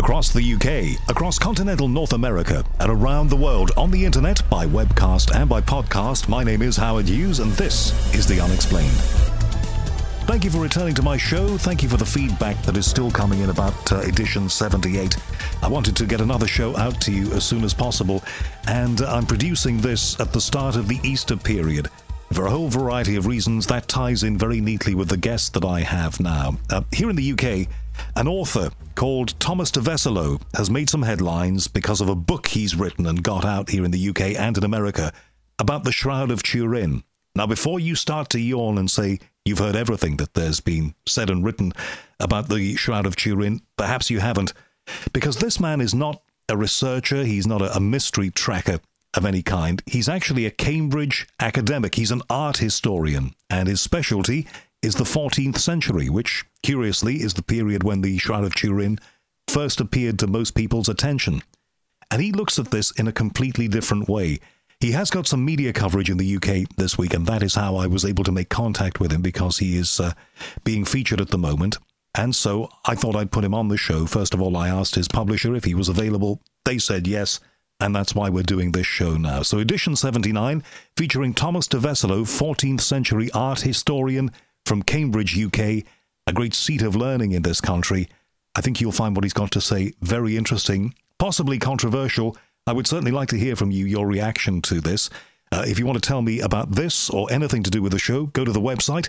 across the UK, across continental North America, and around the world on the internet, by webcast and by podcast. My name is Howard Hughes, and this is The Unexplained. Thank you for returning to my show. Thank you for the feedback that is still coming in about edition 78. I wanted to get another show out to you as soon as possible, and I'm producing this at the start of the Easter period. For a whole variety of reasons, that ties in very neatly with the guest that I have now. Here in the UK, an author called Thomas de Wesselo has made some headlines because of a book he's written and got out here in the UK and in America about the Shroud of Turin. Now, before you start to yawn and say you've heard everything that there's been said and written about the Shroud of Turin, perhaps you haven't, because this man is not a researcher, he's not a mystery tracker of any kind. He's actually a Cambridge academic. He's an art historian, and his specialty is the 14th century, which, curiously, is the period when the Shroud of Turin first appeared to most people's attention. And he looks at this in a completely different way. He has got some media coverage in the UK this week, and that is how I was able to make contact with him, because he is being featured at the moment. And so I thought I'd put him on the show. First of all, I asked his publisher if he was available. They said yes, and that's why we're doing this show now. So edition 79, featuring Thomas de Wesselo, 14th century art historian from Cambridge, UK, a great seat of learning in this country. I think you'll find what he's got to say very interesting, possibly controversial. I would certainly like to hear from you, your reaction to this. If you want to tell me about this or anything to do with the show, go to the website,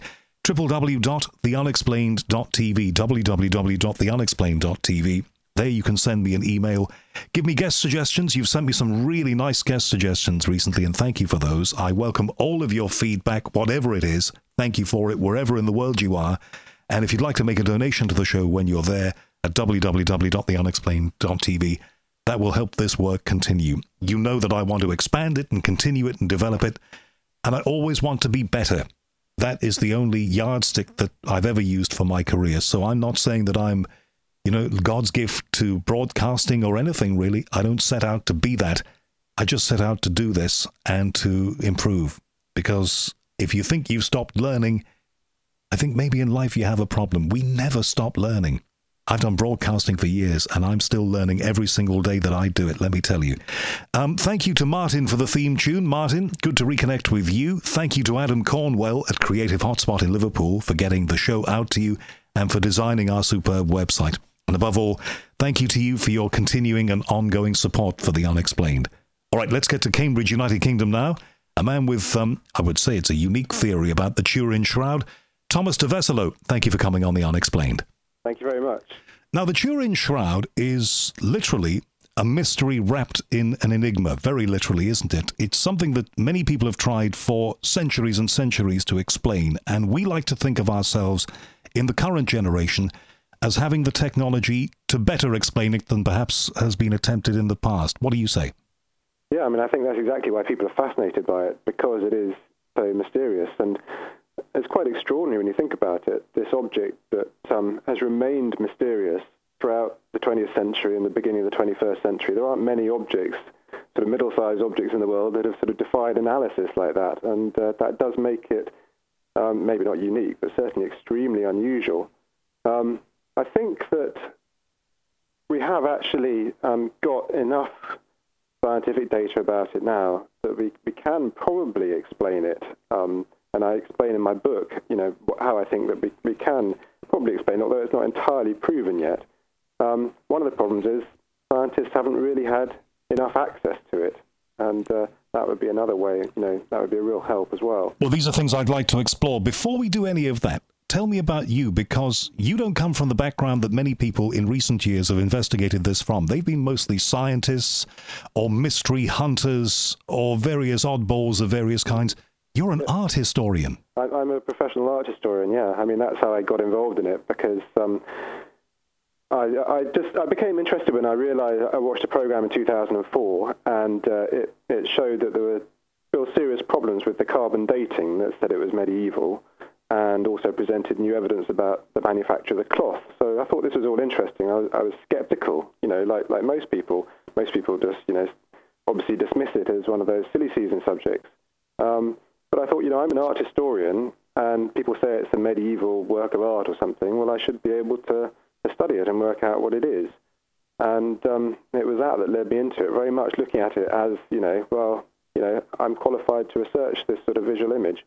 www.theunexplained.tv, www.theunexplained.tv. There you can send me an email. Give me guest suggestions. You've sent me some really nice guest suggestions recently, and thank you for those. I welcome all of your feedback, whatever it is. Thank you for it, wherever in the world you are. And if you'd like to make a donation to the show when you're there at www.theunexplained.tv, that will help this work continue. You know that I want to expand it and continue it and develop it, and I always want to be better. That is the only yardstick that I've ever used for my career. So I'm not saying that I'm God's gift to broadcasting or anything, really. I don't set out to be that. I just set out to do this and to improve. Because if you think you've stopped learning, I think maybe in life you have a problem. We never stop learning. I've done broadcasting for years, and I'm still learning every single day that I do it, let me tell you. Thank you to Martin for the theme tune. Martin, good to reconnect with you. Thank you to Adam Cornwell at Creative Hotspot in Liverpool for getting the show out to you and for designing our superb website. And above all, thank you to you for your continuing and ongoing support for The Unexplained. All right, let's get to Cambridge, United Kingdom now. A man with, I would say it's a unique theory about the Turin Shroud. Thomas de Wesselo, thank you for coming on The Unexplained. Thank you very much. Now, the Turin Shroud is literally a mystery wrapped in an enigma, very literally, isn't it? It's something that many people have tried for centuries and centuries to explain, and we like to think of ourselves in the current generation as having the technology to better explain it than perhaps has been attempted in the past. What do you say? Yeah, I mean, I think that's exactly why people are fascinated by it, because it is so mysterious. And it's quite extraordinary when you think about it, this object that has remained mysterious throughout the 20th century and the beginning of the 21st century. There aren't many objects, sort of middle-sized objects in the world, that have sort of defied analysis like that. And that does make it maybe not unique, but certainly extremely unusual. I think that we have actually got enough scientific data about it now that we can probably explain it. And I explain in my book, how I think that we can probably explain it, although it's not entirely proven yet. One of the problems is scientists haven't really had enough access to it. And that would be another way, that would be a real help as well. Well, these are things I'd like to explore. Before we do any of that, tell me about you, because you don't come from the background that many people in recent years have investigated this from. They've been mostly scientists or mystery hunters or various oddballs of various kinds. You're an art historian. I'm a professional art historian, yeah. I mean, that's how I got involved in it, because I became interested when I realized I watched a program in 2004, and it showed that there were real serious problems with the carbon dating that said it was medieval, and also presented new evidence about the manufacture of the cloth. So I thought this was all interesting. I was skeptical, like most people. Most people just, obviously dismiss it as one of those silly season subjects. But I thought, I'm an art historian, and people say it's a medieval work of art or something. Well, I should be able to study it and work out what it is. And it was that led me into it, very much looking at it as, I'm qualified to research this sort of visual image.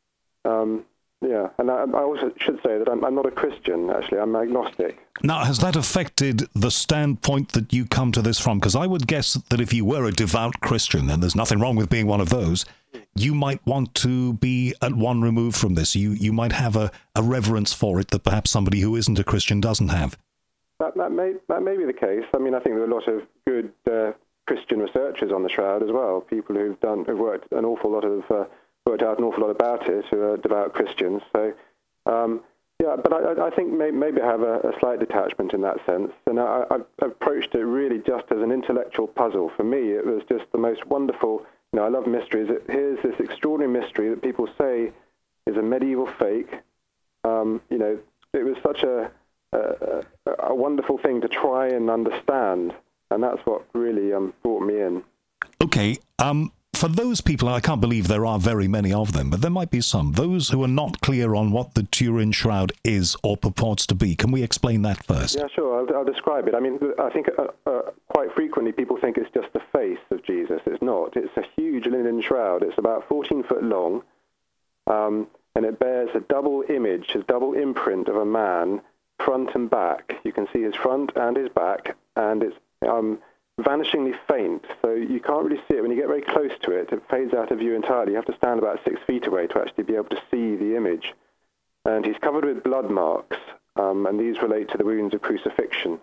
And I also should say that I'm not a Christian, actually. I'm agnostic. Now, has that affected the standpoint that you come to this from? Because I would guess that if you were a devout Christian, and there's nothing wrong with being one of those, you might want to be at one remove from this. You might have a reverence for it that perhaps somebody who isn't a Christian doesn't have. That may be the case. I mean, I think there are a lot of good Christian researchers on the Shroud as well, people who've worked out an awful lot about it, who are devout Christians. So, but I think maybe I have a slight detachment in that sense. And I approached it really just as an intellectual puzzle. For me, it was just the most wonderful. I love mysteries. Here's this extraordinary mystery that people say is a medieval fake. It was such a wonderful thing to try and understand, and that's what really brought me in. Okay, for those people, I can't believe there are very many of them, but there might be some, those who are not clear on what the Turin Shroud is or purports to be. Can we explain that first? Yeah, sure, I'll describe it. I mean, I think quite frequently people think it's just the face of Jesus. It's not. It's a huge linen shroud. It's about 14 foot long, and it bears a double image, a double imprint of a man, front and back. You can see his front and his back, and it's vanishingly faint, so you can't really see it. When you get very close to it, it fades out of view entirely. You have to stand about 6 feet away to actually be able to see the image. And he's covered with blood marks, and these relate to the wounds of crucifixion.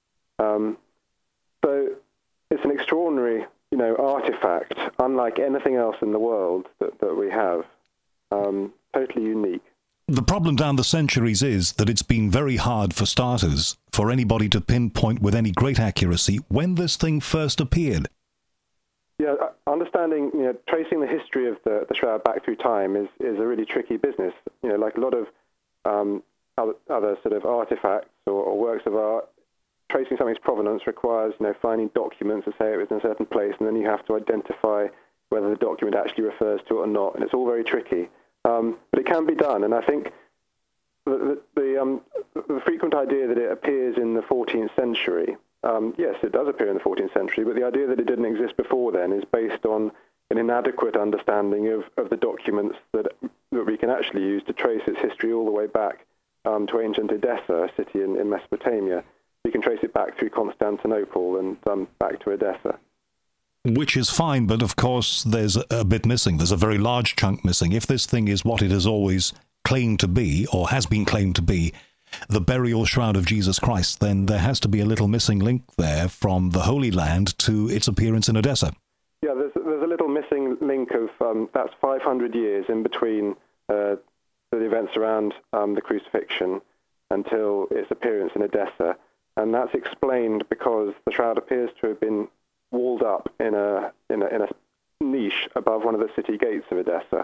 So it's an extraordinary, artifact, unlike anything else in the world that we have. Totally unique. The problem down the centuries is that it's been very hard, for starters, for anybody to pinpoint with any great accuracy when this thing first appeared. Yeah, understanding, tracing the history of the Shroud back through time is a really tricky business. Like a lot of other sort of artifacts or works of art, tracing something's provenance requires, finding documents that say it was in a certain place, and then you have to identify whether the document actually refers to it or not, and it's all very tricky. But it can be done, and I think the frequent idea that it appears in the 14th century, yes, it does appear in the 14th century, but the idea that it didn't exist before then is based on an inadequate understanding of the documents that we can actually use to trace its history all the way back to ancient Edessa, a city in Mesopotamia. We can trace it back through Constantinople and back to Edessa. Which is fine, but of course there's a bit missing. There's a very large chunk missing. If this thing is what it has always claimed to be, or has been claimed to be, the burial shroud of Jesus Christ, then there has to be a little missing link there from the Holy Land to its appearance in Edessa. Yeah, there's a little missing link of, that's 500 years in between the events around the crucifixion until its appearance in Edessa. And that's explained because the shroud appears to have been walled up in a niche above one of the city gates of Edessa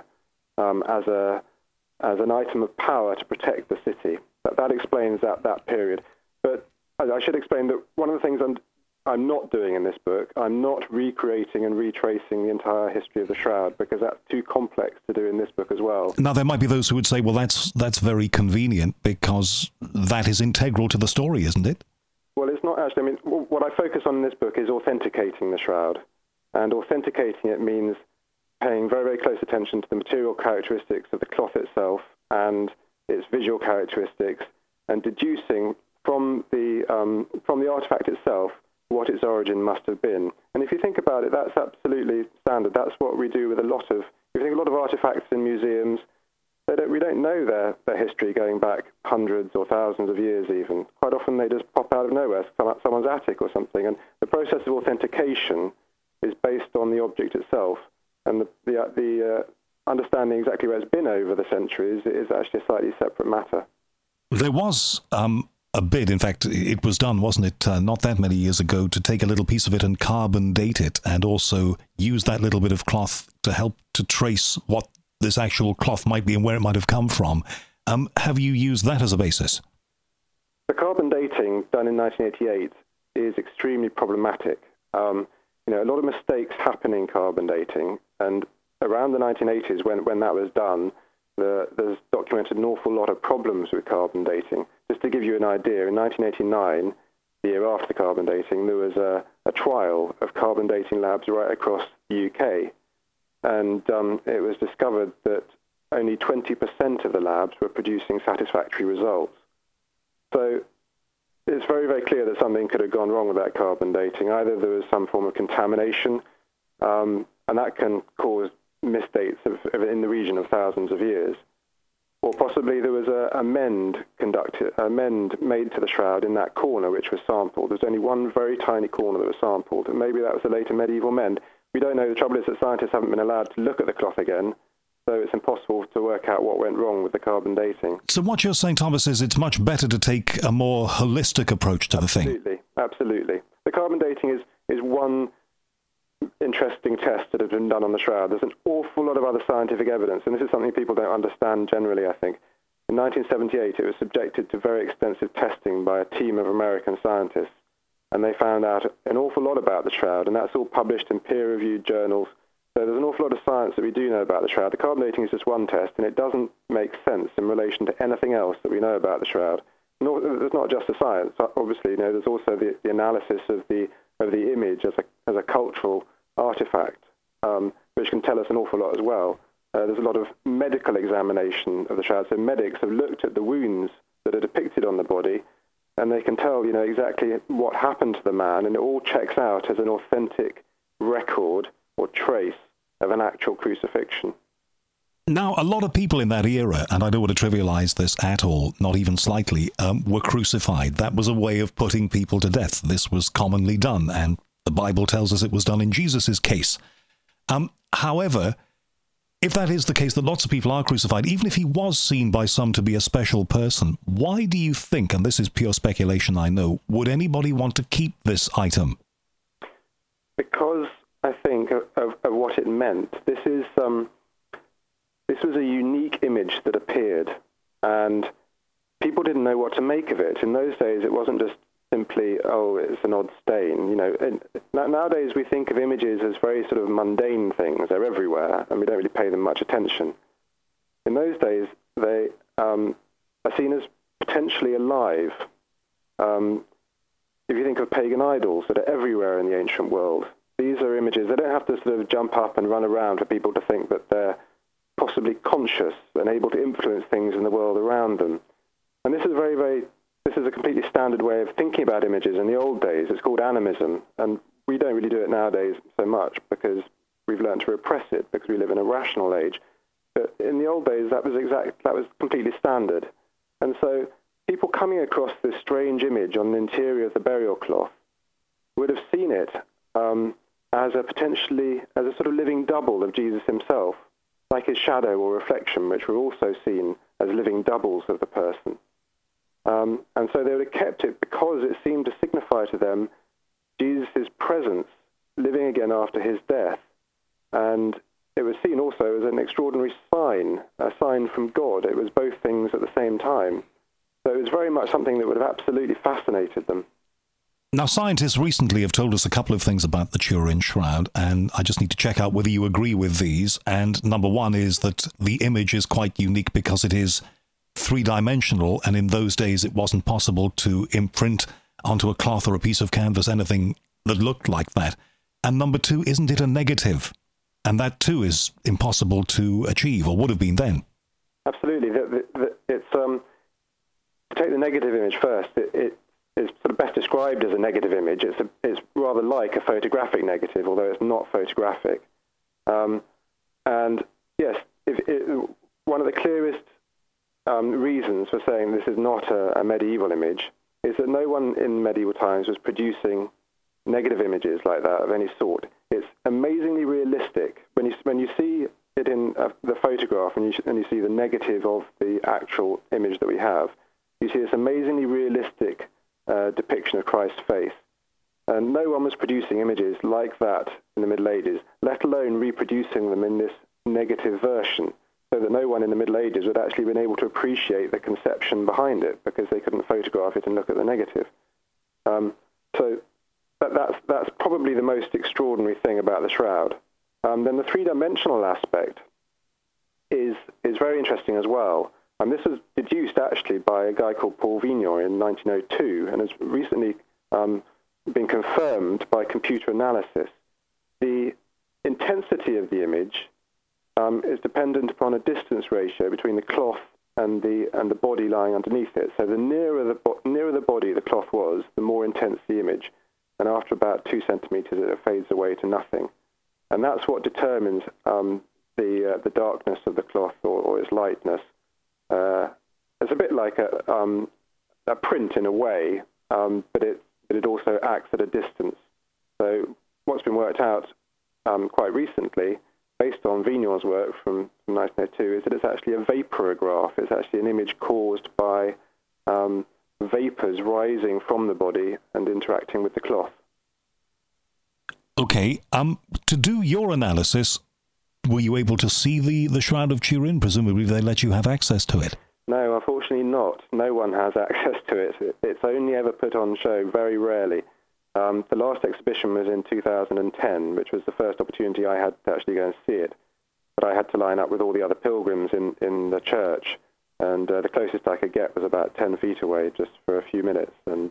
as an item of power to protect the city. That explains that period. But I should explain that one of the things I'm not doing in this book, I'm not recreating and retracing the entire history of the Shroud, because that's too complex to do in this book as well. Now, there might be those who would say, well, that's very convenient because that is integral to the story, isn't it? Well, it's not actually. I mean, what I focus on in this book is authenticating the Shroud. And authenticating it means paying very, very close attention to the material characteristics of the cloth itself and its visual characteristics, and deducing from the artifact itself what its origin must have been. And if you think about it, that's absolutely standard. That's what we do with if you think a lot of artifacts in museums, we don't know their history going back hundreds or thousands of years even. Quite often they just pop out of nowhere, someone's attic or something. And the process of authentication is based on the object itself. And the understanding exactly where it's been over the centuries is actually a slightly separate matter. There was a bid, in fact, it was done, wasn't it, not that many years ago, to take a little piece of it and carbon date it, and also use that little bit of cloth to help to trace what this actual cloth might be and where it might have come from. Have you used that as a basis? The carbon dating done in 1988 is extremely problematic. A lot of mistakes happen in carbon dating, and around the 1980s, when that was done, there's documented an awful lot of problems with carbon dating. Just to give you an idea, in 1989, the year after the carbon dating, there was a trial of carbon dating labs right across the UK. And it was discovered that only 20% of the labs were producing satisfactory results. So it's very, very clear that something could have gone wrong with that carbon dating. Either there was some form of contamination, and that can cause misdates in the region of thousands of years, or possibly there was a mend made to the shroud in that corner which was sampled. There's only one very tiny corner that was sampled, and maybe that was a later medieval mend. We don't know. The trouble is that scientists haven't been allowed to look at the cloth again, so it's impossible to work out what went wrong with the carbon dating. So what you're saying, Thomas, is it's much better to take a more holistic approach to the thing. Absolutely. The carbon dating is one interesting test that has been done on the shroud. There's an awful lot of other scientific evidence, and this is something people don't understand generally, I think. In 1978, it was subjected to very extensive testing by a team of American scientists, and they found out an awful lot about the shroud, and that's all published in peer-reviewed journals. So there's an awful lot of science that we do know about the shroud. The carbon dating is just one test, and it doesn't make sense in relation to anything else that we know about the shroud. There's not just the science. Obviously, there's also the analysis of the image as a cultural artifact, which can tell us an awful lot as well. There's a lot of medical examination of the shroud. So medics have looked at the wounds that are depicted on the body, and they can tell, exactly what happened to the man, and it all checks out as an authentic record or trace of an actual crucifixion. Now, a lot of people in that era, and I don't want to trivialize this at all, not even slightly, were crucified. That was a way of putting people to death. This was commonly done, and the Bible tells us it was done in Jesus' case. However, if that is the case, that lots of people are crucified, even if he was seen by some to be a special person, why do you think, and this is pure speculation I know, would anybody want to keep this item? Because I think of what it meant. This was a unique image that appeared, and people didn't know what to make of it. In those days, it wasn't just simply, it's an odd stain. Nowadays we think of images as very sort of mundane things. They're everywhere, and we don't really pay them much attention. In those days, they are seen as potentially alive. If you think of pagan idols that are everywhere in the ancient world, these are images. They don't have to sort of jump up and run around for people to think that they're possibly conscious and able to influence things in the world around them. And this is this is a completely standard way of thinking about images. In the old days, it's called animism, and we don't really do it nowadays so much because we've learned to repress it because we live in a rational age. But in the old days, that was completely standard. And so people coming across this strange image on the interior of the burial cloth would have seen it as a sort of living double of Jesus himself, like his shadow or reflection, which were also seen as living doubles of the person. And so they would have kept it because it seemed to signify to them Jesus' presence living again after his death. And it was seen also as an extraordinary sign, a sign from God. It was both things at the same time. So it was very much something that would have absolutely fascinated them. Now, scientists recently have told us a couple of things about the Turin Shroud, and I just need to check out whether you agree with these. And number one is that the image is quite unique because it is three-dimensional, and in those days it wasn't possible to imprint onto a cloth or a piece of canvas anything that looked like that. And number two, isn't it a negative? And that too is impossible to achieve, or would have been then. Absolutely. It's to take the negative image first. It is sort of best described as a negative image. It's rather like a photographic negative, although it's not photographic. And yes, one of the clearest reasons for saying this is not a medieval image is that no one in medieval times was producing negative images like that of any sort. It's amazingly realistic. When you see it in the photograph and you see the negative of the actual image that we have, you see this amazingly realistic depiction of Christ's face. And no one was producing images like that in the Middle Ages, let alone reproducing them in this negative version, so that no one in the Middle Ages would actually have been able to appreciate the conception behind it because they couldn't photograph it and look at the negative. So that's probably the most extraordinary thing about the shroud. Then the three-dimensional aspect is very interesting as well. This was deduced actually by a guy called Paul Vignon in 1902 and has recently been confirmed by computer analysis. The intensity of the image is dependent upon a distance ratio between the cloth and the body lying underneath it. So the nearer the body the cloth was, the more intense the image. And after about 2 centimeters, it fades away to nothing. And that's what determines the darkness of the cloth or its lightness. It's a bit like a print in a way, but it also acts at a distance. So what's been worked out quite recently, based on Vignon's work from 1902, is that it's actually a vaporograph. It's actually an image caused by vapors rising from the body and interacting with the cloth. Okay. To do your analysis, were you able to see the Shroud of Turin? Presumably they let you have access to it. No, unfortunately not. No one has access to it. It's only ever put on show very rarely. The last exhibition was in 2010, which was the first opportunity I had to actually go and see it. But I had to line up with all the other pilgrims in the church, and the closest I could get was about 10 feet away, just for a few minutes. And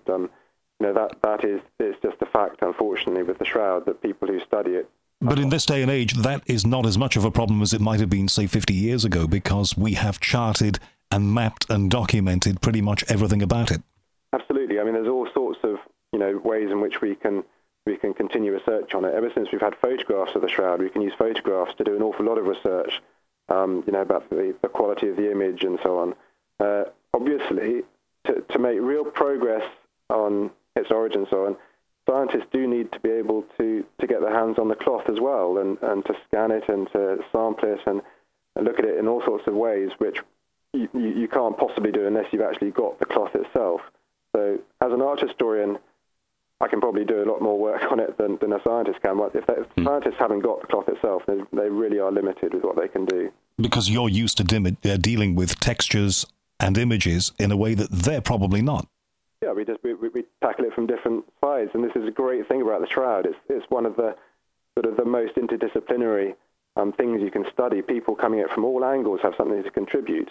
it's just a fact, unfortunately, with the Shroud, that people who study it. But in this day and age, that is not as much of a problem as it might have been, say, 50 years ago, because we have charted and mapped and documented pretty much everything about it. Absolutely. I mean, there's all sorts of ways in which we can continue research on it. Ever since we've had photographs of the Shroud, we can use photographs to do an awful lot of research, about the quality of the image and so on. Obviously, to make real progress on its origin and so on, scientists do need to be able to get their hands on the cloth as well, and to scan it and to sample it and look at it in all sorts of ways, which you can't possibly do unless you've actually got the cloth itself. So as an art historian, I can probably do a lot more work on it than a scientist can. If scientists haven't got the cloth itself, they really are limited with what they can do. Because you're used to dealing with textures and images in a way that they're probably not. Yeah, we tackle it from different sides, and this is a great thing about the Shroud. It's one of the sort of the most interdisciplinary things you can study. People coming at it from all angles have something to contribute.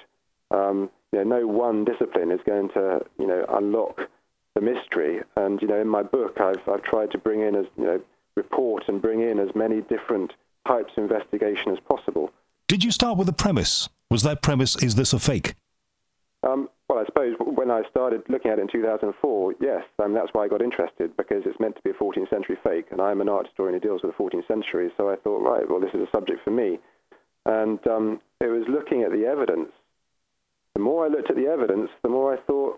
No one discipline is going to unlock the mystery. And in my book, I've tried to bring in report and bring in as many different types of investigation as possible. Did you start with a premise? Was that premise, is this a fake? Well, I suppose when I started looking at it in 2004, yes, that's why I got interested, because it's meant to be a 14th century fake, and I'm an art historian who deals with the 14th century, so I thought, right, well, this is a subject for me. And it was looking at the evidence. The more I looked at the evidence, the more I thought,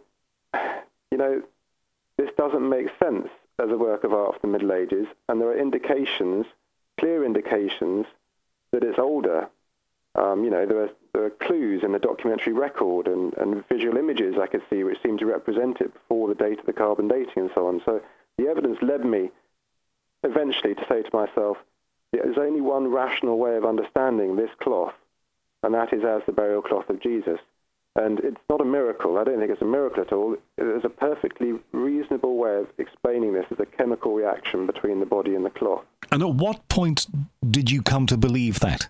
this doesn't make sense as a work of art from the Middle Ages, and there are clear indications, that it's older. There are clues in the documentary record and visual images I could see which seemed to represent it before the date of the carbon dating and so on. So the evidence led me eventually to say to myself, there's only one rational way of understanding this cloth, and that is as the burial cloth of Jesus. And it's not a miracle. I don't think it's a miracle at all. There's a perfectly reasonable way of explaining this as a chemical reaction between the body and the cloth. And at what point did you come to believe that?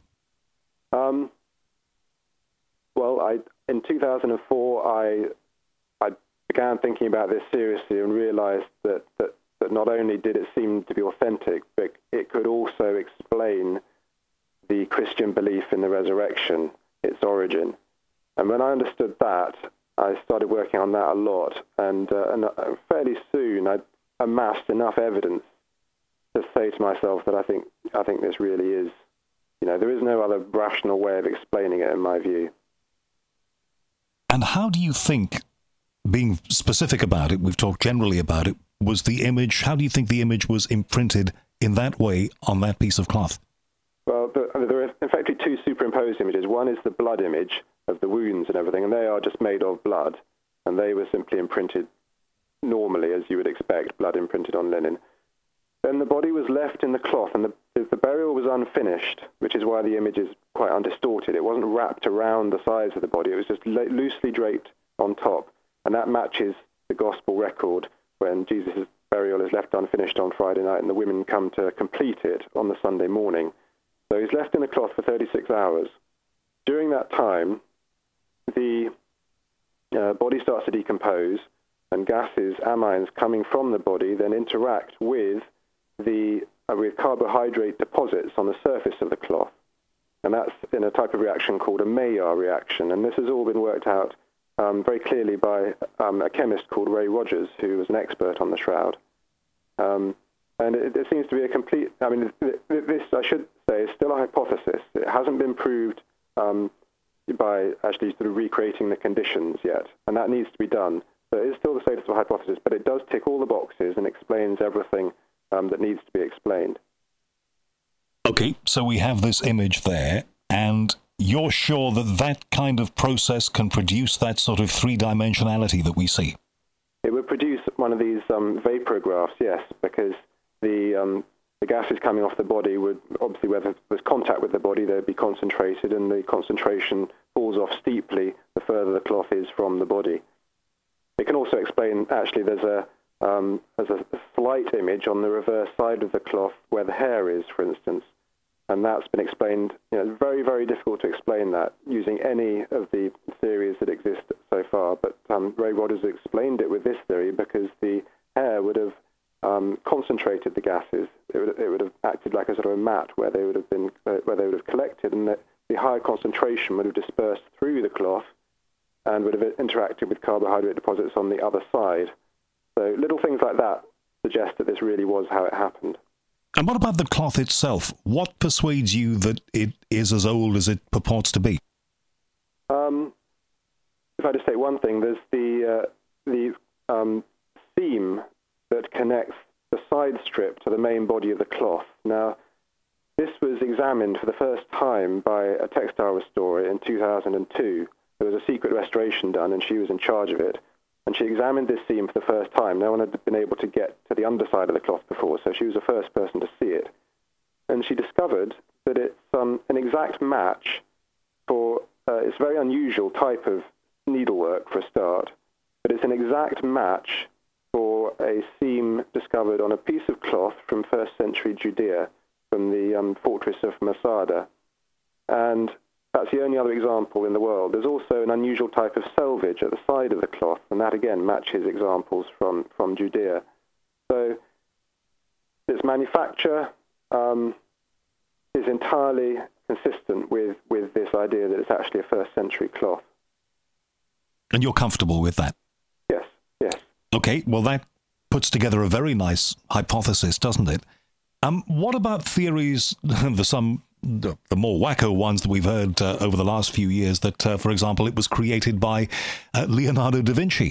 In 2004, I began thinking about this seriously and realized that not only did it seem to be authentic, but it could also explain the Christian belief in the resurrection, its origin. And when I understood that, I started working on that a lot, and fairly soon I amassed enough evidence to say to myself that I think this really is, there is no other rational way of explaining it in my view. And how do you think, being specific about it, we've talked generally about it, was the image, how do you think the image was imprinted in that way on that piece of cloth? Well, there are in fact two superimposed images. One is the blood image of the wounds and everything, and they are just made of blood, and they were simply imprinted normally, as you would expect, blood imprinted on linen. Then the body was left in the cloth, and the burial was unfinished, which is why the image is quite undistorted. It wasn't wrapped around the sides of the body. It was just loosely draped on top, and that matches the gospel record when Jesus' burial is left unfinished on Friday night and the women come to complete it on the Sunday morning. So he's left in the cloth for 36 hours. During that time, the body starts to decompose, and gases, amines coming from the body, then interact with with carbohydrate deposits on the surface of the cloth. And that's in a type of reaction called a Maillard reaction. And this has all been worked out very clearly by a chemist called Ray Rogers, who was an expert on the shroud. And it seems to be a complete, this, I should say, is still a hypothesis. It hasn't been proved by actually sort of recreating the conditions yet, and that needs to be done. So it is still the status of a hypothesis, but it does tick all the boxes and explains everything that needs to be explained. Okay, so we have this image there, and you're sure that that kind of process can produce that sort of three-dimensionality that we see? It would produce one of these vaporagraphs, yes, because the gases coming off the body would, obviously, where there's contact with the body, they'd be concentrated, and the concentration falls off steeply the further the cloth is from the body. It can also explain, actually, there's a slight image on the reverse side of the cloth where the hair is, for instance, and that's been explained. It's very, very difficult to explain that using any of the theories that exist so far, but Ray Rogers explained it with this theory because the hair would have concentrated the gases. It would have acted like a sort of a mat where they would have collected, and the higher concentration would have dispersed through the cloth and would have interacted with carbohydrate deposits on the other side. So little things like that suggest that this really was how it happened. And what about the cloth itself? What persuades you that it is as old as it purports to be? If I just say one thing, there's the seam that connects the side strip to the main body of the cloth. Now, this was examined for the first time by a textile restorer in 2002. There was a secret restoration done, and she was in charge of it. And she examined this seam for the first time. No one had been able to get to the underside of the cloth before, so she was the first person to see it. And she discovered that it's an exact match for, it's a very unusual type of needlework for a start, but it's an exact match for a seam discovered on a piece of cloth from 1st century Judea, from the fortress of Masada. And that's the only other example in the world. There's also an unusual type of selvage at the side of the cloth, and that again matches examples from Judea. So its manufacture is entirely consistent with this idea that it's actually a 1st century cloth. And you're comfortable with that? Yes, yes. Okay, well that puts together a very nice hypothesis, doesn't it? What about theories, the more wacko ones that we've heard over the last few years, that, for example, it was created by Leonardo da Vinci?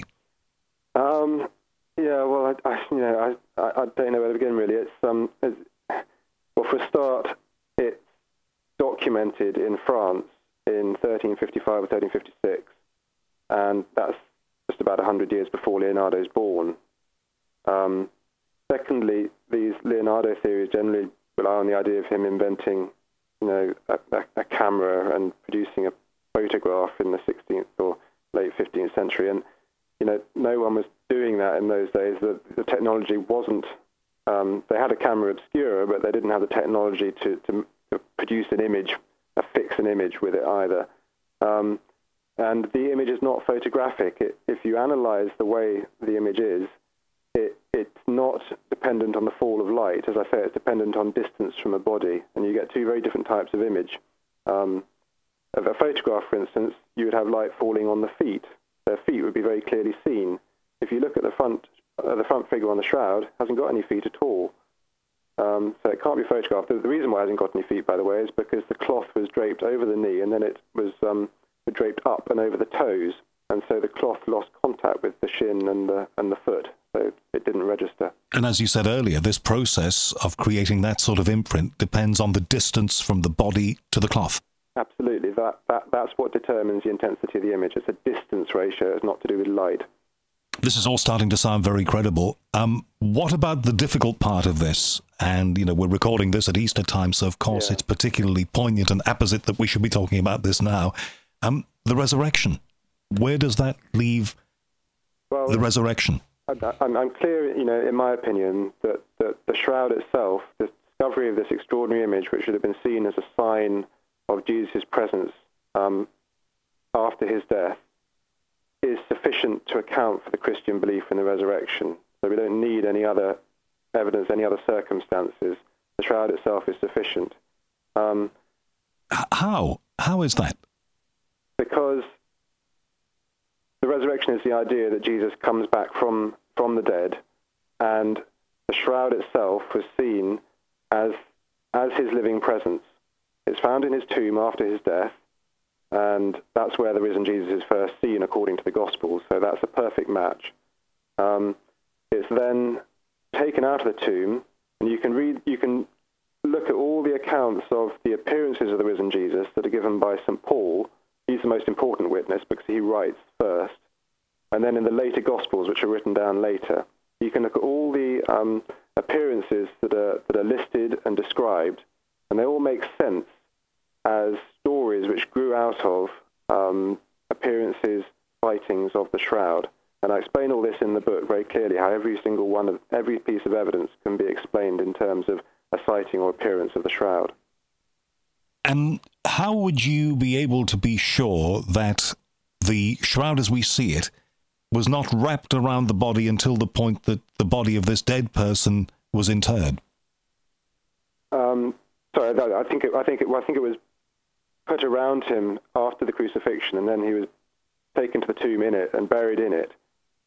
Yeah, well, I don't know where to begin, really. It's well, for a start, it's documented in France in 1355 or 1356, and that's just about 100 years before Leonardo's born. Secondly, these Leonardo theories generally rely on the idea of him inventing, a camera and producing a photograph in the 16th or late 15th century. And, no one was doing that in those days. The technology wasn't, they had a camera obscura, but they didn't have the technology to produce an image, affix an image with it either. And the image is not photographic. If you analyze the way the image is, it's not dependent on the fall of light. As I say, it's dependent on distance from a body, and you get two very different types of image. Of a photograph, for instance, you would have light falling on the feet. Their feet would be very clearly seen. If you look at the front figure on the shroud, it hasn't got any feet at all. So it can't be photographed. The reason why it hasn't got any feet, by the way, is because the cloth was draped over the knee, and then it was draped up and over the toes, and so the cloth lost contact with the shin and the foot. So it didn't register. And as you said earlier, this process of creating that sort of imprint depends on the distance from the body to the cloth. Absolutely. That's what determines the intensity of the image. It's a distance ratio. It's not to do with light. This is all starting to sound very credible. What about the difficult part of this? And, we're recording this at Easter time, so of course It's particularly poignant and apposite that we should be talking about this now. The resurrection. Where does that leave the resurrection? I'm clear, in my opinion, that the shroud itself, the discovery of this extraordinary image, which should have been seen as a sign of Jesus' presence after his death, is sufficient to account for the Christian belief in the resurrection. So we don't need any other evidence, any other circumstances. The shroud itself is sufficient. How? How is that? Because the resurrection is the idea that Jesus comes back from the dead, and the shroud itself was seen as his living presence. It's found in his tomb after his death, and that's where the risen Jesus is first seen according to the Gospels, so that's a perfect match. It's then taken out of the tomb, and you can look at all the accounts of the appearances of the risen Jesus that are given by St. Paul. He's the most important witness because he writes first. And then in the later Gospels, which are written down later, you can look at all the appearances that are listed and described, and they all make sense as stories which grew out of appearances, sightings of the shroud. And I explain all this in the book very clearly, how every piece of evidence can be explained in terms of a sighting or appearance of the shroud. And how would you be able to be sure that the shroud as we see it was not wrapped around the body until the point that the body of this dead person was interred? I think it was put around him after the crucifixion, and then he was taken to the tomb in it and buried in it.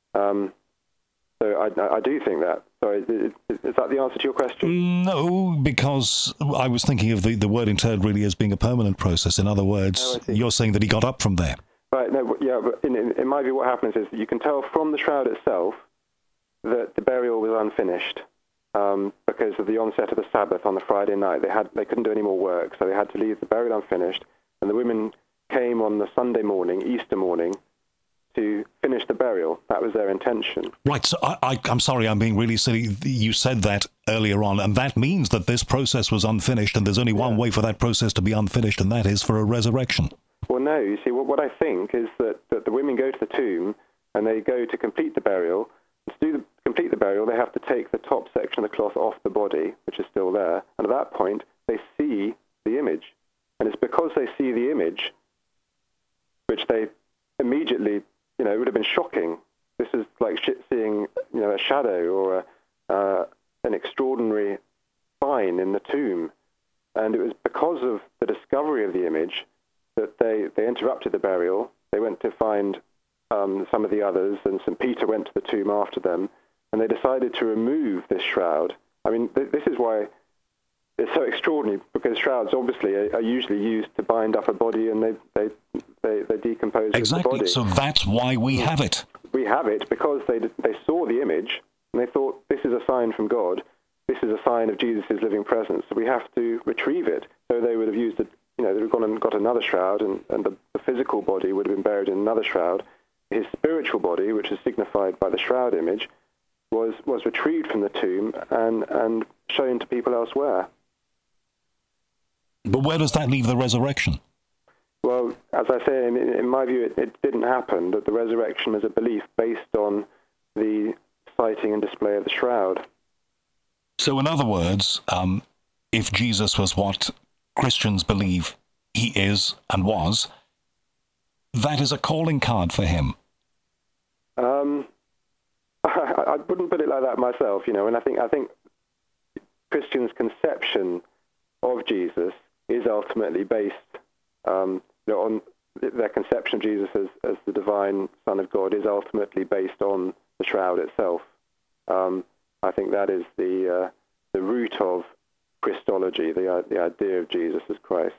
So I do think that. Sorry, is that the answer to your question? No, because I was thinking of the word interred really as being a permanent process. In other words, you're saying that he got up from there. Right, no, yeah, but in my view what happens is that you can tell from the shroud itself that the burial was unfinished because of the onset of the Sabbath on the Friday night. They couldn't do any more work, so they had to leave the burial unfinished, and the women came on the Sunday morning, Easter morning, to finish the burial. That was their intention. Right, so I'm sorry, I'm being really silly. You said that earlier on, and that means that this process was unfinished, and there's only one way for that process to be unfinished, and that is for a resurrection. Well, no, you see, what I think is that the women go to the tomb, and they go to complete the burial. To complete the burial, they have to take the top section of the cloth off the body, which is still there, and at that point, they see the image. And it's because they see the image, which they immediately, it would have been shocking. This is like seeing, a shadow or an extraordinary sign in the tomb. And it was because of the discovery of the image that they interrupted the burial. They went to find some of the others, and St. Peter went to the tomb after them, and they decided to remove this shroud. I mean, this is why it's so extraordinary, because shrouds obviously are usually used to bind up a body, and they decompose exactly. The body. So that's why we have it. We have it because they saw the image, and they thought, this is a sign from God. This is a sign of Jesus' living presence. So we have to retrieve it. So they would have used it. They would have gone and got another shroud, and the physical body would have been buried in another shroud. His spiritual body, which is signified by the shroud image, was retrieved from the tomb and shown to people elsewhere. But where does that leave the resurrection? Well, as I say, in my view, it didn't happen, that the resurrection was a belief based on the sighting and display of the shroud. So in other words, if Jesus was what Christians believe he is and was, that is a calling card for him. I wouldn't put it like that myself, and I think Christians' conception of Jesus is ultimately based on their conception of Jesus as the divine Son of God is ultimately based on the shroud itself. I think that is the root of Christology, the idea of Jesus as Christ.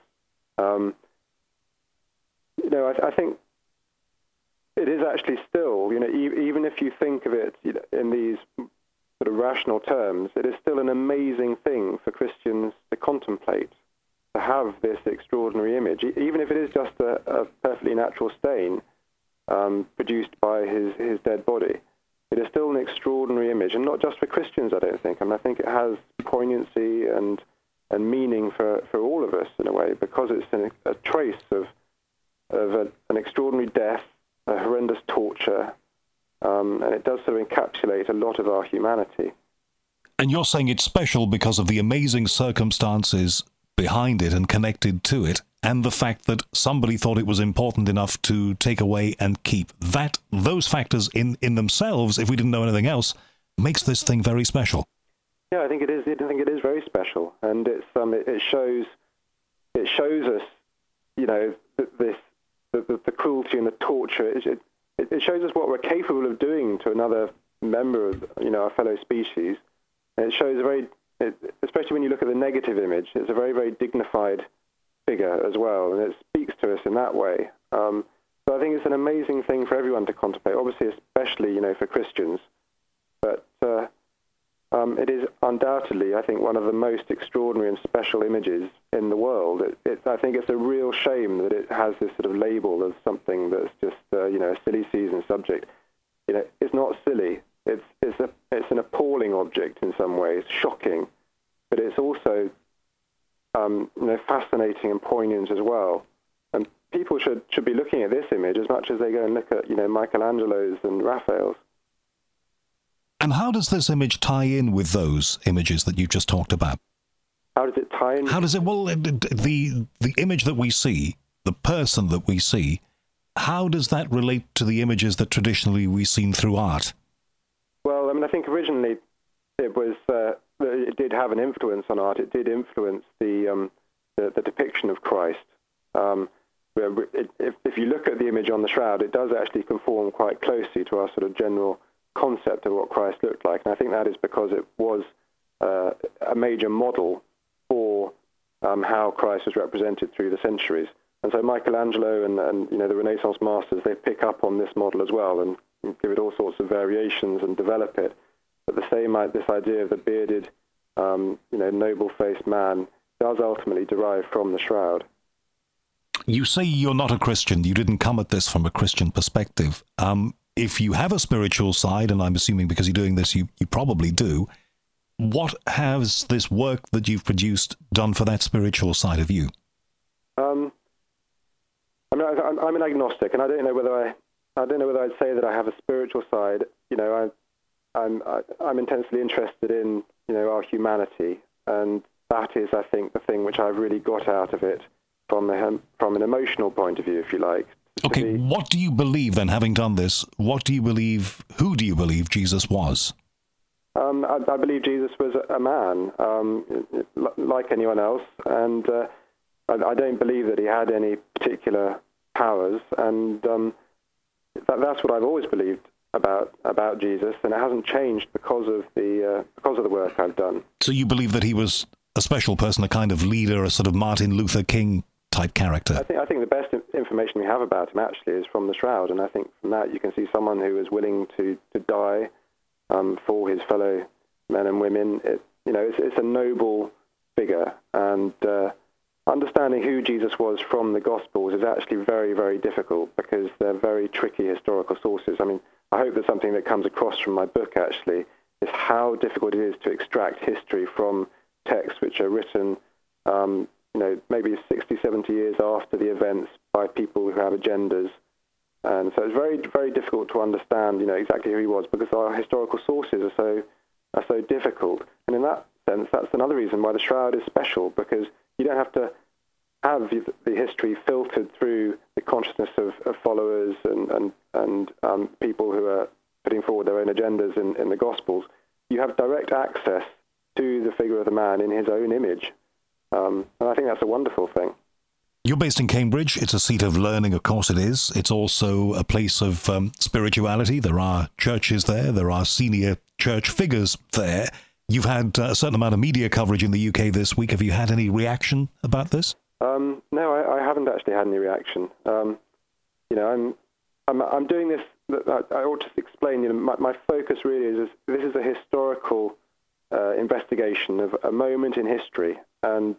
I think it is actually still, even if you think of it in these sort of rational terms, it is still an amazing thing for Christians to contemplate, to have this extraordinary image, even if it is just a perfectly natural stain produced by his dead body. It is still an extraordinary image, and not just for Christians, I don't think. I think it has poignancy and meaning for all of us in a way, because it's a trace of an extraordinary death, a horrendous torture, and it does sort of encapsulate a lot of our humanity. And you're saying it's special because of the amazing circumstances behind it and connected to it, and the fact that somebody thought it was important enough to take away and keep. Those factors in themselves, if we didn't know anything else, makes this thing very special. Yeah, I think it is. I think it is very special, and it shows us, the cruelty and the torture. It shows us what we're capable of doing to another member of, our fellow species. And it shows especially when you look at the negative image, it's a very, very dignified figure as well, and it speaks to us in that way. So I think it's an amazing thing for everyone to contemplate, obviously, especially, for Christians. But it is undoubtedly, I think, one of the most extraordinary and special images in the world. I think it's a real shame that it has this sort of label of something that's just, a silly season subject. It's not silly. It's an appalling object in some ways, shocking, but it's also fascinating and poignant as well. And people should be looking at this image as much as they go and look at Michelangelo's and Raphael's. And how does this image tie in with those images that you've just talked about? How does it tie in? Well, the image that we see, the person that we see, how does that relate to the images that traditionally we've seen through art? Well, I think originally it did have an influence on art. It did influence the depiction of Christ. If you look at the image on the shroud, it does actually conform quite closely to our sort of general concept of what Christ looked like, and I think that is because it was a major model for how Christ was represented through the centuries. And so Michelangelo and the Renaissance masters, they pick up on this model as well and give it all sorts of variations and develop it. But this idea of the bearded, noble-faced man does ultimately derive from the shroud. You say you're not a Christian. You didn't come at this from a Christian perspective. If you have a spiritual side, and I'm assuming because you're doing this, you probably do, what has this work that you've produced done for that spiritual side of you? I'm an agnostic, and I don't know whether I'd say that I have a spiritual side. I'm intensely interested in our humanity, and that is, I think, the thing which I've really got out of it from an emotional point of view, if you like. Okay, what do you believe then, having done this? Who do you believe Jesus was? I believe Jesus was a man, like anyone else, and I don't believe that he had any particular powers, and that's what I've always believed about Jesus, and it hasn't changed because of the work I've done. So you believe that he was a special person, a kind of leader, a sort of Martin Luther King type character? I think the best information we have about him actually is from the shroud, and I think from that you can see someone who is willing to die for his fellow men and women. It's a noble figure, and understanding who Jesus was from the Gospels is actually very, very difficult because they're very tricky historical sources. I mean, I hope that something that comes across from my book actually is how difficult it is to extract history from texts which are written maybe 60, 70 years after the events by people who have agendas. And so it's very, very difficult to understand, exactly who he was because our historical sources are so difficult. And in that sense, that's another reason why the Shroud is special, because you don't have to have the history filtered through the consciousness of followers and people who are putting forward their own agendas in the Gospels. You have direct access to the figure of the man in his own image. And I think that's a wonderful thing. You're based in Cambridge. It's a seat of learning, of course it is. It's also a place of spirituality. There are churches there. There are senior church figures there. You've had a certain amount of media coverage in the UK this week. Have you had any reaction about this? No, I haven't actually had any reaction. I'm doing this. I ought to explain. My focus really is this is a historical investigation of a moment in history, and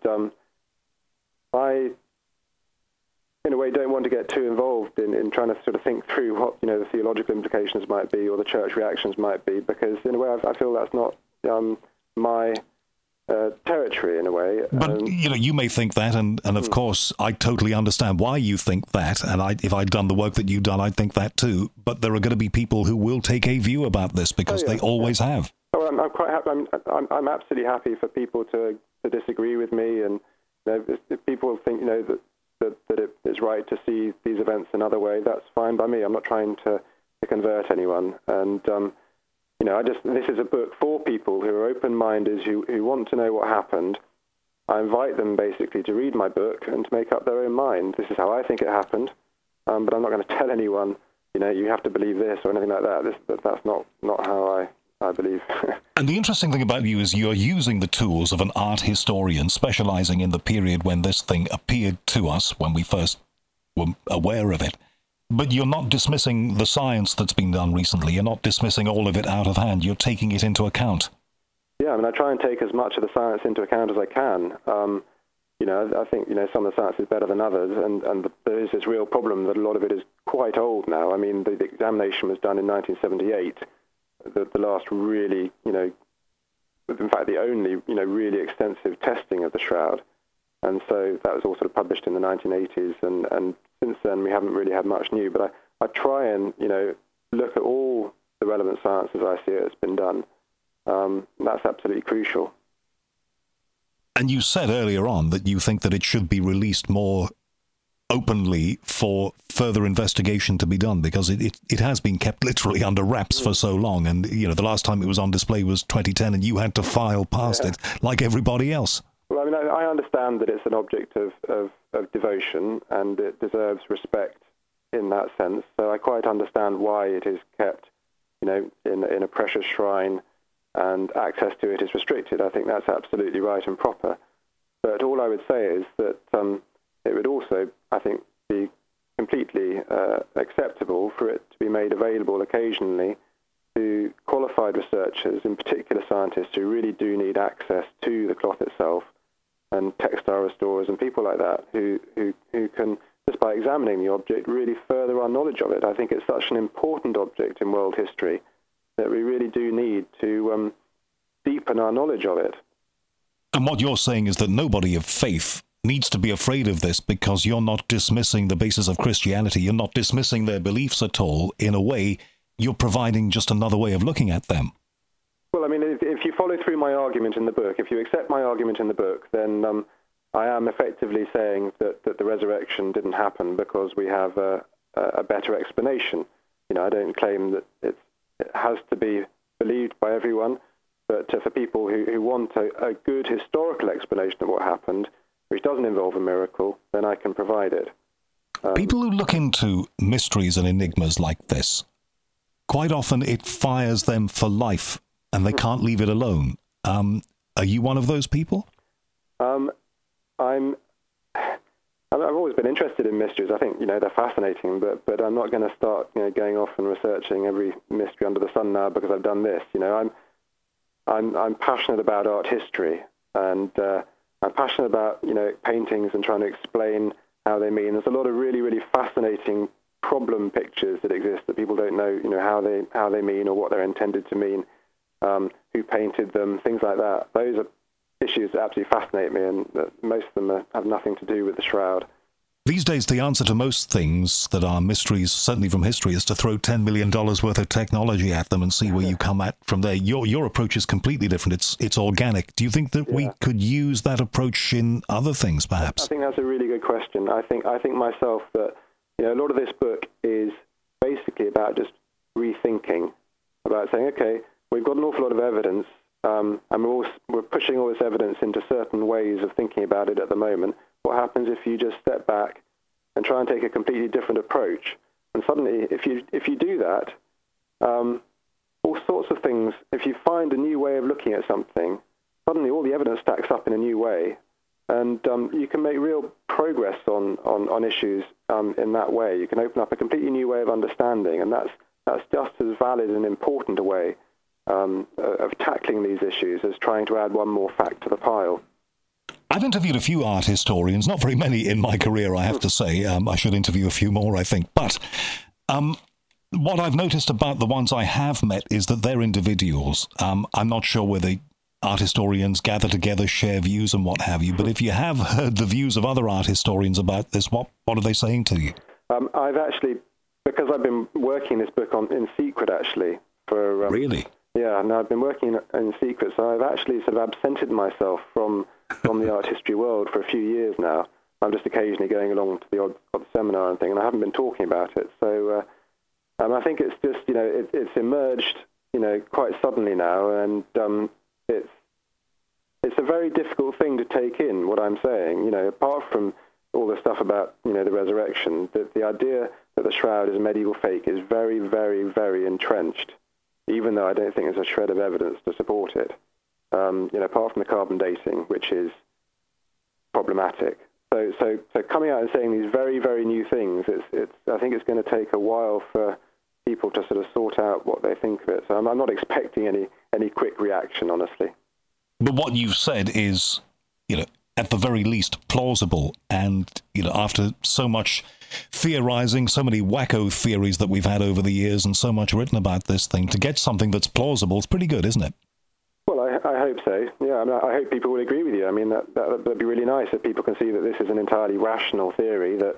I, in a way, don't want to get too involved in trying to sort of think through what the theological implications might be or the church reactions might be, because in a way I feel that's not my territory in a way. But you may think that, and of course I totally understand why you think that, and if I'd done the work that you've done, I'd think that too. But there are going to be people who will take a view about this because they always have. Oh, I'm quite happy. I'm absolutely happy for people to disagree with me, and if people think that that it's right to see these events another way, that's fine by me. I'm not trying to convert anyone. And, this is a book for people who are open-minded, who want to know what happened. I invite them basically to read my book and to make up their own mind. This is how I think it happened, but I'm not going to tell anyone, you have to believe this or anything like that. That's not how I believe. And the interesting thing about you is you're using the tools of an art historian specializing in the period when this thing appeared to us, when we first were aware of it. But you're not dismissing the science that's been done recently. You're not dismissing all of it out of hand. You're taking it into account. Yeah, I try and take as much of the science into account as I can. I think, some of the science is better than others, and there is this real problem that a lot of it is quite old now. The examination was done in 1978, the last really, in fact, the only, really extensive testing of the shroud. And so that was all sort of published in the 1980s, and since then we haven't really had much new. But I try and, look at all the relevant science as I see it that's been done. That's absolutely crucial. And you said earlier on that you think that it should be released more openly for further investigation to be done, because it has been kept literally under wraps for so long. And, the last time it was on display was 2010, and you had to file past it like everybody else. Well, I understand that it's an object of devotion, and it deserves respect in that sense. So I quite understand why it is kept, in a precious shrine, and access to it is restricted. I think that's absolutely right and proper. But all I would say is that it would also, I think, be completely acceptable for it to be made available occasionally to qualified researchers, in particular scientists who really do need access to the cloth itself, and textile restorers and people like that who can, just by examining the object, really further our knowledge of it. I think it's such an important object in world history that we really do need to deepen our knowledge of it. And what you're saying is that nobody of faith needs to be afraid of this, because you're not dismissing the basis of Christianity. You're not dismissing their beliefs at all. In a way, you're providing just another way of looking at them. Well, if you follow through my argument in the book, if you accept my argument in the book, then I am effectively saying that the resurrection didn't happen because we have a better explanation. I don't claim that it has to be believed by everyone, but for people who want a good historical explanation of what happened, which doesn't involve a miracle, then I can provide it. People who look into mysteries and enigmas like this, quite often it fires them for life, and they can't leave it alone. Are you one of those people? I've always been interested in mysteries. I think they're fascinating, but I'm not going to start going off and researching every mystery under the sun now because I've done this. I'm passionate about art history, and I'm passionate about paintings and trying to explain how they mean. There's a lot of really, really fascinating problem pictures that exist that people don't know how they mean or what they're intended to mean. Who painted them, things like that. Those are issues that absolutely fascinate me, and most of them have nothing to do with the shroud. These days, the answer to most things that are mysteries, certainly from history, is to throw $10 million worth of technology at them and see where you come at from there. Your approach is completely different. It's organic. Do you think that we could use that approach in other things, perhaps? I think that's a really good question. I think myself that a lot of this book is basically about just rethinking, about saying, okay, we've got an awful lot of evidence, and we're pushing all this evidence into certain ways of thinking about it at the moment. What happens if you just step back and try and take a completely different approach? And suddenly, if you do that, all sorts of things, if you find a new way of looking at something, suddenly all the evidence stacks up in a new way, and you can make real progress on issues in that way. You can open up a completely new way of understanding, and that's just as valid and important a way of tackling these issues as trying to add one more fact to the pile. I've interviewed a few art historians, not very many in my career, I have to say. I should interview a few more, I think. But what I've noticed about the ones I have met is that they're individuals. I'm not sure whether art historians gather together, share views and what have you, but if you have heard the views of other art historians about this, what are they saying to you? I've actually, because I've been working this book in secret, actually. Really? Yeah, and I've been working in secret, so I've actually sort of absented myself from the art history world for a few years now. I'm just occasionally going along to the odd seminar and thing, and I haven't been talking about it. So I think it's just, it's emerged, quite suddenly now, and it's a very difficult thing to take in, what I'm saying. Apart from all the stuff about, the resurrection, the idea that the shroud is a medieval fake is very, very, very entrenched, even though I don't think there's a shred of evidence to support it. Apart from the carbon dating, which is problematic. So coming out and saying these very, very new things, I think it's going to take a while for people to sort of sort out what they think of it. So I'm not expecting any quick reaction, honestly. But what you've said is, at the very least plausible. And, after so much theorizing, so many wacko theories that we've had over the years and so much written about this thing, to get something that's plausible, it's pretty good, isn't it? Well, I hope so. Yeah, I hope people will agree with you. I mean, that'd be really nice if people can see that this is an entirely rational theory, that,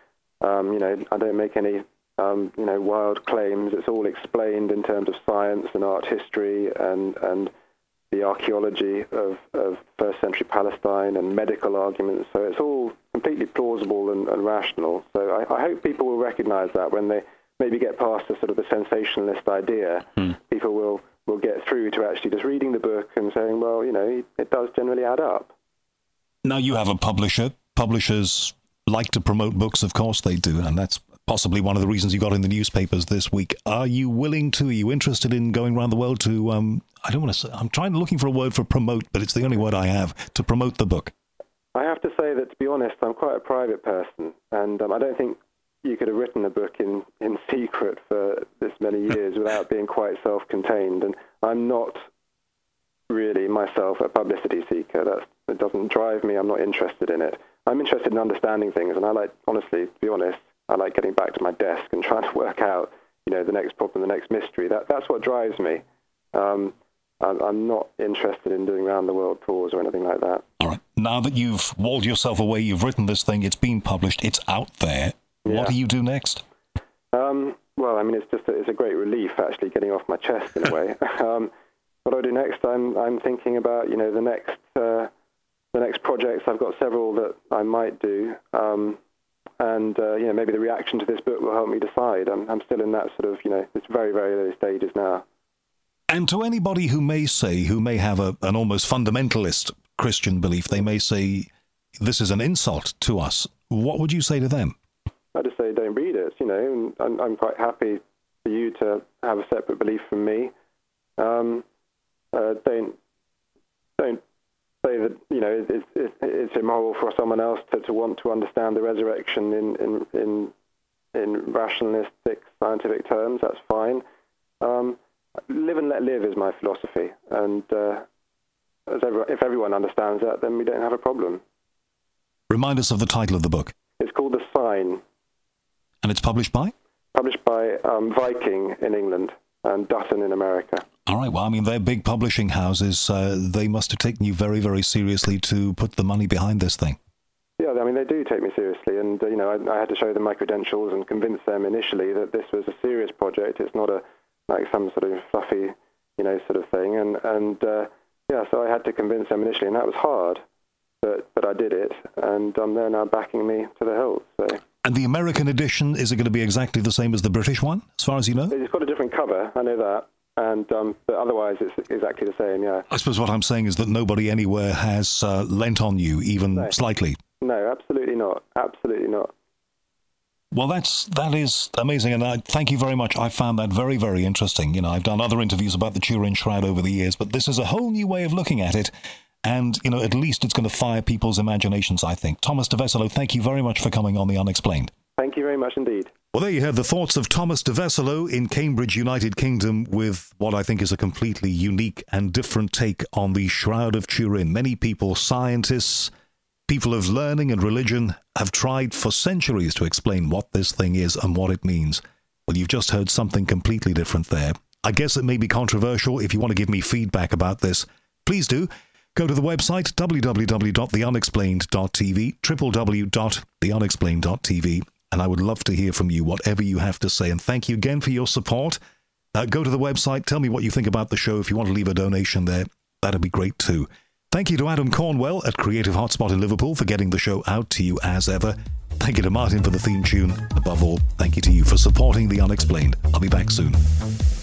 I don't make any, wild claims. It's all explained in terms of science and art history and the archaeology of first century Palestine and medical arguments. So it's all completely plausible and rational. So I hope people will recognize that when they maybe get past the sort of the sensationalist idea. People will get through to actually just reading the book and saying, well, it does generally add up. Now, you have a publisher. Publishers like to promote books, of course they do, and that's possibly one of the reasons you got in the newspapers this week. Are you interested in going around the world to, I don't want to say, I'm looking for a word for promote, but it's the only word I have, to promote the book? I have to say that, to be honest, I'm quite a private person, and I don't think you could have written a book in secret for this many years without being quite self-contained. And I'm not really myself a publicity seeker. It doesn't drive me. I'm not interested in it. I'm interested in understanding things, and I like, honestly, to be honest, I like getting back to my desk and trying to work out, the next problem, the next mystery. That's what drives me. I'm not interested in doing round-the-world tours or anything like that. All right. Now that you've walled yourself away, you've written this thing, it's been published, it's out there. Yeah. What do you do next? Well, I mean, it's a great relief, actually, getting off my chest in a way. What I do next, I'm thinking about, the next projects. I've got several that I might do, and maybe the reaction to this book will help me decide. I'm still in that sort of, it's very, very early stages now. And to anybody who may have an almost fundamentalist Christian belief, they may say this is an insult to us. What would you say to them? I just say don't read it, and I'm quite happy for you to have a separate belief from me. Don't say that it's immoral for someone else to want to understand the resurrection in rationalistic scientific terms. That's fine. Live and let live is my philosophy, and if everyone understands that, then we don't have a problem. Remind us of the title of the book. It's called The Sign. And it's published by? Published by Viking in England and Dutton in America. All right. Well, I mean, they're big publishing houses. They must have taken you very, very seriously to put the money behind this thing. Yeah, I mean, they do take me seriously. And, I had to show them my credentials and convince them initially that this was a serious project. It's not like some sort of fluffy, sort of thing. And so I had to convince them initially, and that was hard. But I did it, and they're now backing me to the hilt. So. And the American edition, is it going to be exactly the same as the British one, as far as you know? It's got a different cover, I know that, and but otherwise it's exactly the same, yeah. I suppose what I'm saying is that nobody anywhere has lent on you, even slightly. No, absolutely not. Absolutely not. Well, that is amazing, and I thank you very much. I found that very, very interesting. I've done other interviews about the Turin Shroud over the years, but this is a whole new way of looking at it. And, at least it's going to fire people's imaginations, I think. Thomas de Wesselo, thank you very much for coming on The Unexplained. Thank you very much indeed. Well, there you have the thoughts of Thomas de Wesselo in Cambridge, United Kingdom, with what I think is a completely unique and different take on the Shroud of Turin. Many people, scientists, people of learning and religion, have tried for centuries to explain what this thing is and what it means. Well, you've just heard something completely different there. I guess it may be controversial. If you want to give me feedback about this, please do. Go to the website, www.theunexplained.tv, www.theunexplained.tv, and I would love to hear from you, whatever you have to say. And thank you again for your support. Go to the website, tell me what you think about the show. If you want to leave a donation there, that'd be great too. Thank you to Adam Cornwell at Creative Hotspot in Liverpool for getting the show out to you as ever. Thank you to Martin for the theme tune. Above all, thank you to you for supporting The Unexplained. I'll be back soon.